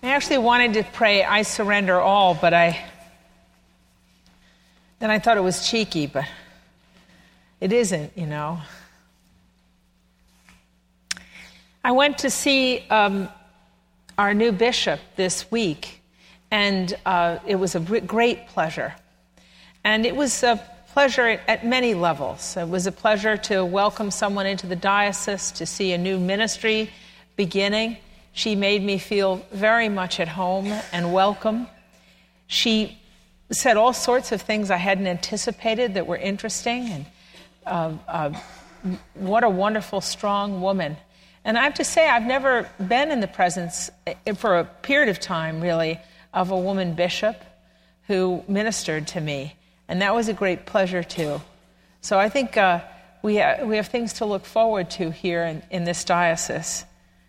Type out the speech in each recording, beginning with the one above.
I actually wanted to pray, I surrender all, but then I thought it was cheeky, but it isn't, I went to see our new bishop this week, and it was a great pleasure. And it was a pleasure at many levels. It was a pleasure to welcome someone into the diocese, to see a new ministry beginning. She made me feel very much at home and welcome. She said all sorts of things I hadn't anticipated that were interesting, and what a wonderful, strong woman. And I have to say, I've never been in the presence, for a period of time, really, of a woman bishop who ministered to me. And that was a great pleasure, too. So I think we have things to look forward to here in this diocese.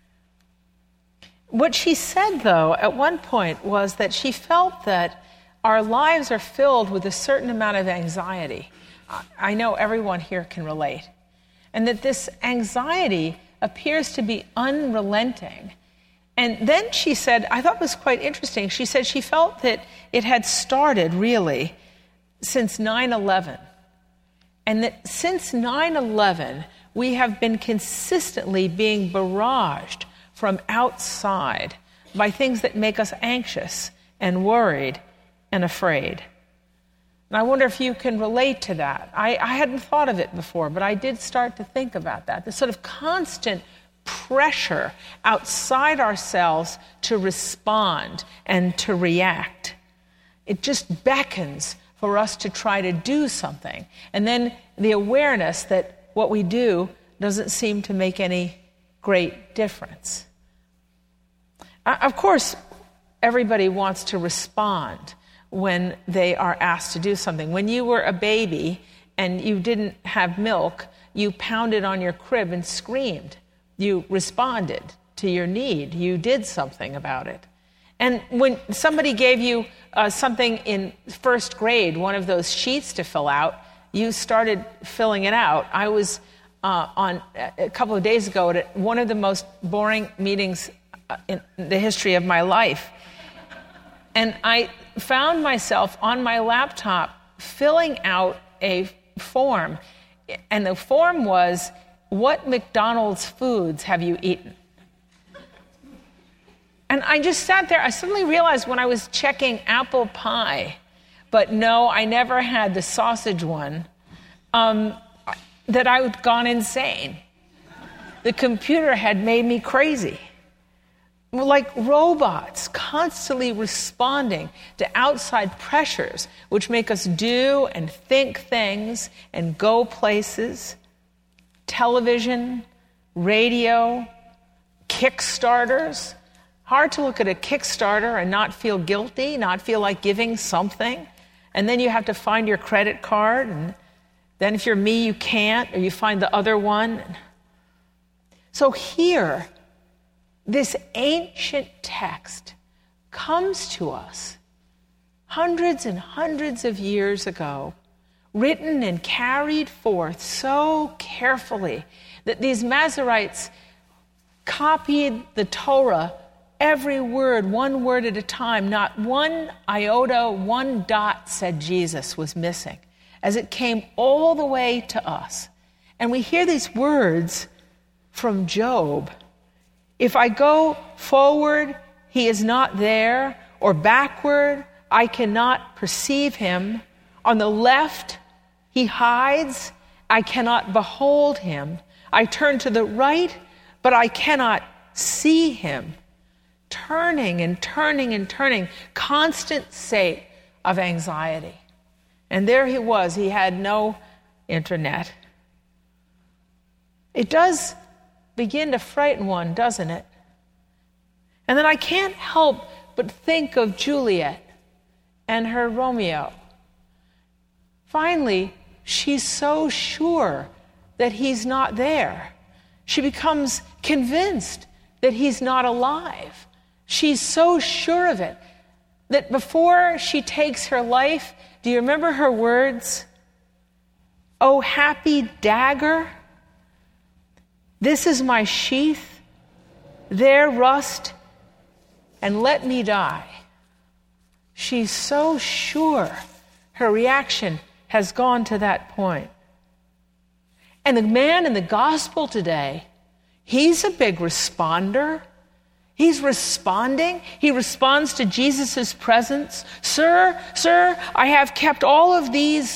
What she said, though, at one point was that she felt that our lives are filled with a certain amount of anxiety. I know everyone here can relate. And that this anxiety appears to be unrelenting. And then she said, I thought it was quite interesting, she said she felt that it had started, really, since 9/11. And that since 9/11, we have been consistently being barraged from outside by things that make us anxious and worried and afraid. And I wonder if you can relate to that. I hadn't thought of it before, but I did start to think about that. The sort of constant pressure outside ourselves to respond and to react. It just beckons for us to try to do something. And then the awareness that what we do doesn't seem to make any great difference. Of course, everybody wants to respond when they are asked to do something. When you were a baby and you didn't have milk, you pounded on your crib and screamed. You responded to your need. You did something about it. And when somebody gave you something in first grade, one of those sheets to fill out, you started filling it out. I was on a couple of days ago at one of the most boring meetings in the history of my life. And I found myself on my laptop filling out a form. And the form was, what McDonald's foods have you eaten? And I just sat there. I suddenly realized when I was checking apple pie, but no, I never had the sausage one, that I had gone insane. The computer had made me crazy. We're like robots, constantly responding to outside pressures, which make us do and think things and go places. Television, radio, Kickstarters. Hard to look at a Kickstarter and not feel guilty, not feel like giving something. And then you have to find your credit card. And then if you're me, you can't, or you find the other one. So here, this ancient text comes to us hundreds and hundreds of years ago, written and carried forth so carefully that these Masoretes copied the Torah, every word, one word at a time. Not one iota, one dot said Jesus was missing, as it came all the way to us. And we hear these words from Job. If I go forward, he is not there, or backward, I cannot perceive him. On the left, he hides, I cannot behold him. I turn to the right, but I cannot see him. Turning and turning and turning, constant state of anxiety. And there he was, he had no internet. It does begin to frighten one, doesn't it? And then I can't help but think of Juliet and her Romeo. Finally, she's so sure that he's not there. She becomes convinced that he's not alive. She's so sure of it that before she takes her life, do you remember her words? Oh, happy dagger, this is my sheath, there rust and let me die. She's so sure. Her reaction has gone to that point. And the man in the gospel today, he's a big responder. He's responding. He responds to Jesus' presence. Sir, I have kept all of these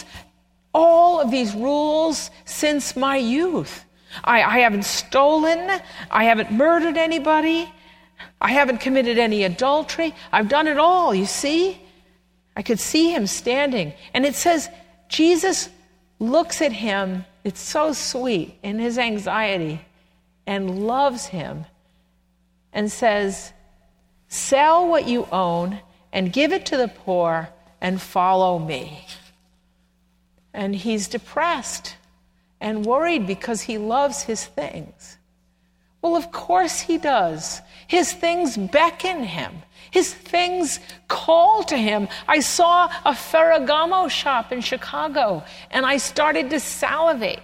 rules since my youth. I haven't stolen. I haven't murdered anybody. I haven't committed any adultery. I've done it all, you see? I could see him standing. And it says, Jesus looks at him, it's so sweet, in his anxiety, and loves him, and says, sell what you own and give it to the poor and follow me. And he's depressed and worried because he loves his things. Well, of course he does. His things beckon him. His things call to him. I saw a Ferragamo shop in Chicago, and I started to salivate.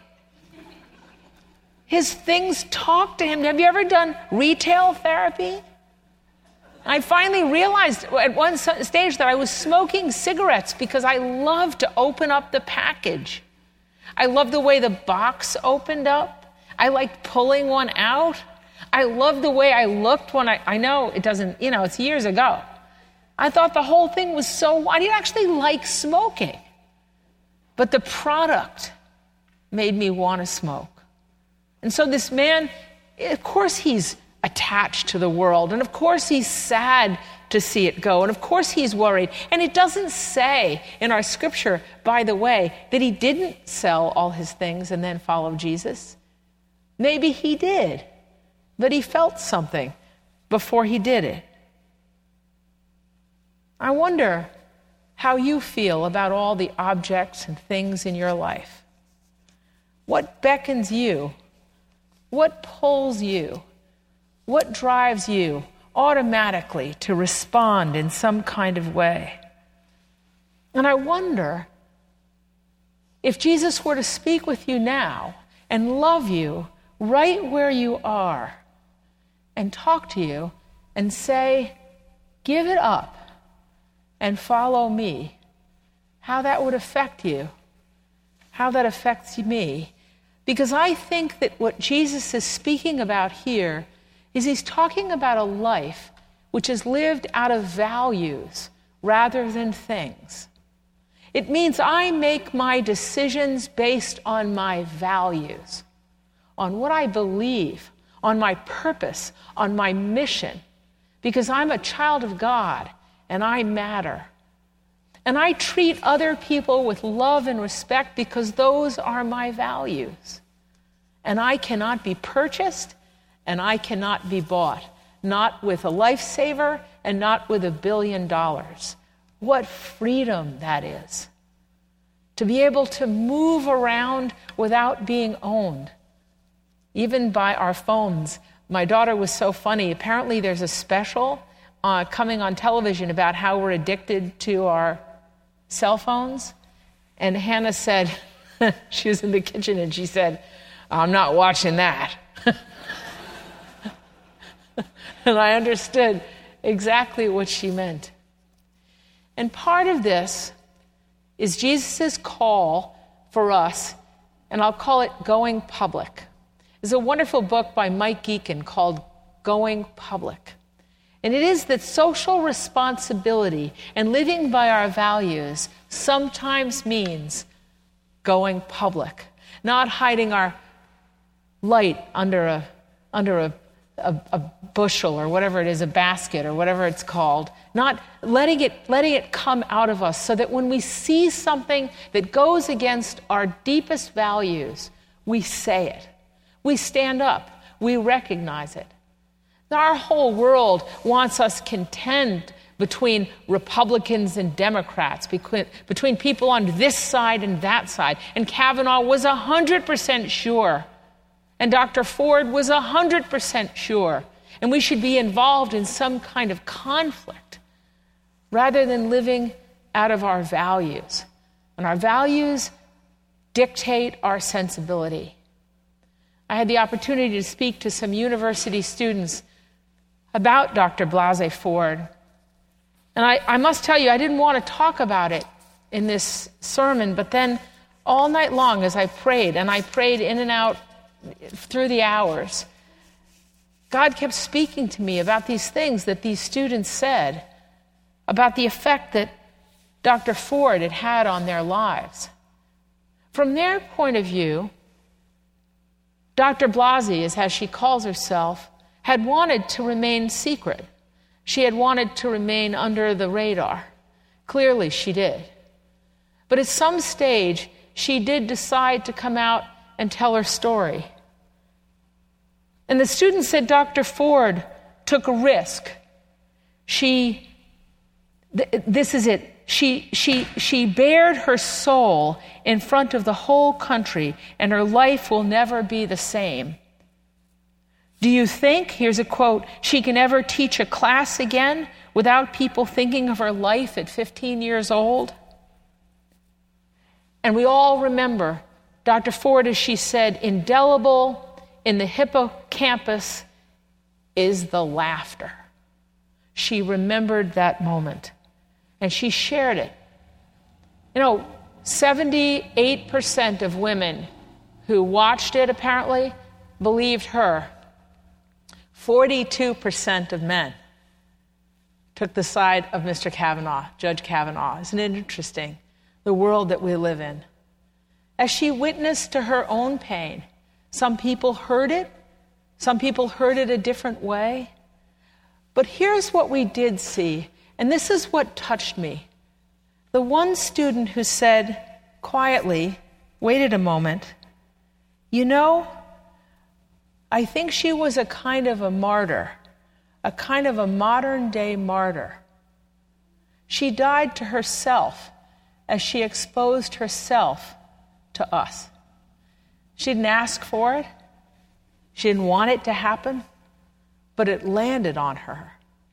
His things talk to him. Have you ever done retail therapy? I finally realized at one stage that I was smoking cigarettes because I love to open up the package. I love the way the box opened up. I liked pulling one out. I love the way I looked when I know it doesn't, it's years ago. I thought the whole thing was I didn't actually like smoking. But the product made me want to smoke. And so this man, of course he's attached to the world. And of course he's sad to see it go. And of course he's worried. And it doesn't say in our scripture, by the way, that he didn't sell all his things and then follow Jesus. Maybe he did. But he felt something before he did it. I wonder how you feel about all the objects and things in your life. What beckons you? What pulls you? What drives you automatically to respond in some kind of way? And I wonder if Jesus were to speak with you now and love you right where you are and talk to you and say, give it up and follow me, how that would affect you, how that affects me. Because I think that what Jesus is speaking about here is he's talking about a life which is lived out of values rather than things. It means I make my decisions based on my values, on what I believe, on my purpose, on my mission, because I'm a child of God and I matter. And I treat other people with love and respect because those are my values. And I cannot be purchased and I cannot be bought, not with a lifesaver and not with $1 billion. What freedom that is. To be able to move around without being owned, even by our phones. My daughter was so funny. Apparently there's a special coming on television about how we're addicted to our cell phones. And Hannah said, she was in the kitchen and she said, I'm not watching that. And I understood exactly what she meant. And part of this is Jesus' call for us, and I'll call it Going Public. There's a wonderful book by Mike Geekin called Going Public. And it is that social responsibility and living by our values sometimes means going public, not hiding our light under a bushel or whatever it is, a basket or whatever it's called, not letting it come out of us so that when we see something that goes against our deepest values, we say it. We stand up. We recognize it. Our whole world wants us contend between Republicans and Democrats, between people on this side and that side. And Kavanaugh was 100% sure. And Dr. Ford was 100% sure. And we should be involved in some kind of conflict rather than living out of our values. And our values dictate our sensibility. I had the opportunity to speak to some university students about Dr. Blasey Ford. And I must tell you, I didn't want to talk about it in this sermon, but then all night long as I prayed, and I prayed in and out through the hours, God kept speaking to me about these things that these students said, about the effect that Dr. Ford had had on their lives. From their point of view, Dr. Blasey, as she calls herself, had wanted to remain secret. She had wanted to remain under the radar. Clearly, she did. But at some stage, she did decide to come out and tell her story. And the student said Dr. Ford took a risk. This is it. She bared her soul in front of the whole country, and her life will never be the same. Do you think, here's a quote, she can ever teach a class again without people thinking of her life at 15 years old? And we all remember Dr. Ford, as she said, indelible in the hippocampus is the laughter. She remembered that moment, and she shared it. 78% of women who watched it apparently believed her. 42% of men took the side of Mr. Kavanaugh, Judge Kavanaugh. Isn't it interesting, the world that we live in? As she witnessed to her own pain, some people heard it. Some people heard it a different way. But here's what we did see, and this is what touched me. The one student who said quietly, waited a moment, I think she was a kind of a martyr, a kind of a modern-day martyr. She died to herself as she exposed herself to us. She didn't ask for it. She didn't want it to happen, but it landed on her.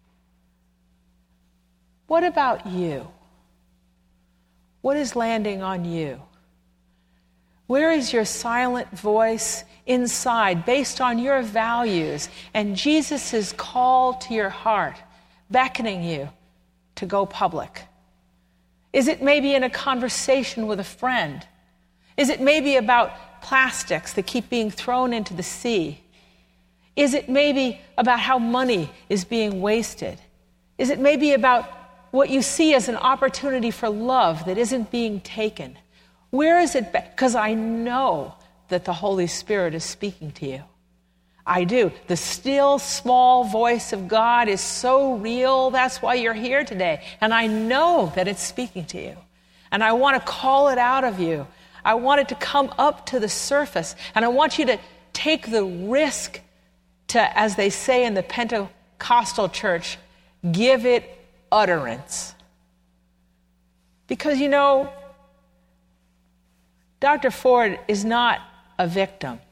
What about you? What is landing on you? Where is your silent voice inside, based on your values and Jesus' call to your heart, beckoning you to go public? Is it maybe in a conversation with a friend? Is it maybe about plastics that keep being thrown into the sea? Is it maybe about how money is being wasted? Is it maybe about what you see as an opportunity for love that isn't being taken? Where is it? Because I know that the Holy Spirit is speaking to you. I do. The still, small voice of God is so real. That's why you're here today. And I know that it's speaking to you. And I want to call it out of you. I want it to come up to the surface. And I want you to take the risk to, as they say in the Pentecostal church, give it utterance. Because Dr. Ford is not a victim.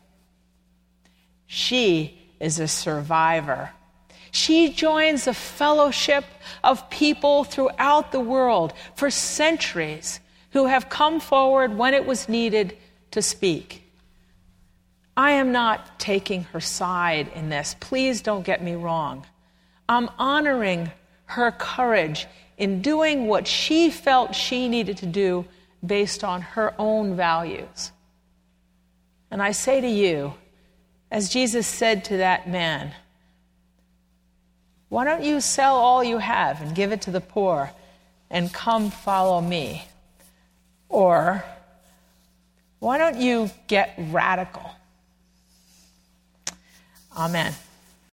She is a survivor. She joins a fellowship of people throughout the world for centuries who have come forward when it was needed to speak. I am not taking her side in this. Please don't get me wrong. I'm honoring her courage in doing what she felt she needed to do based on her own values. And I say to you, as Jesus said to that man, why don't you sell all you have and give it to the poor and come follow me? Or why don't you get radical? Amen.